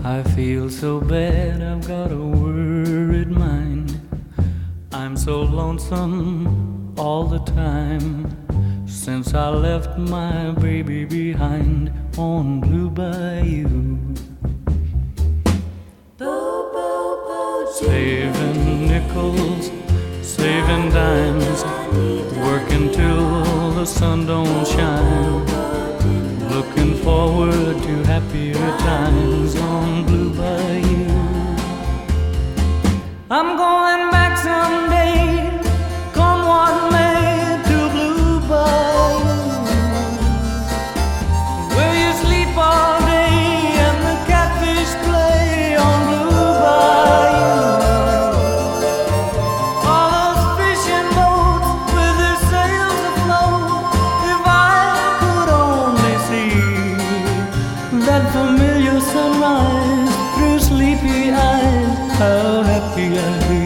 I feel so bad, I've got a worried mind. I'm so lonesome all the time since I left my baby behind on Blue Bayou. Saving nickels, saving dimes, working till the sun don't shine, looking forward to happier times on Blue Bayou. I'm going back someday, come what may, to Blue Bayou, where you sleep all day and the catfish play on Blue Bayou. All those fishing boats with their sails afloat, if I could only see that familiar sunrise through sleepy eyes, how happy I'd be.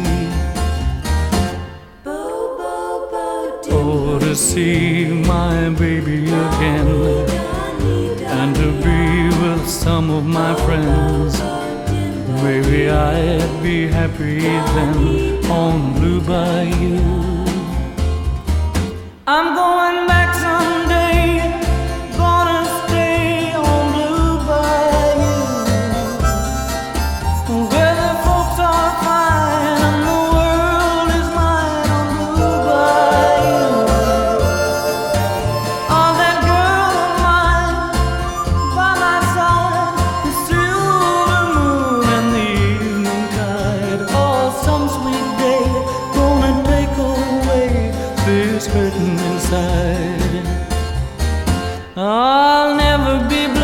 Oh, to see my baby again and to be with some of my friends. Maybe I'd be happy then on Blue Bayou. I'm going back someday, gonna stay on Blue Bayou, where the folks are fine and the world is mine on Blue Bayou. Oh, that girl of mine by my side, the silver moon and the evening tide. Oh, some sweet day gonna take away this hurting inside. I'll never be blue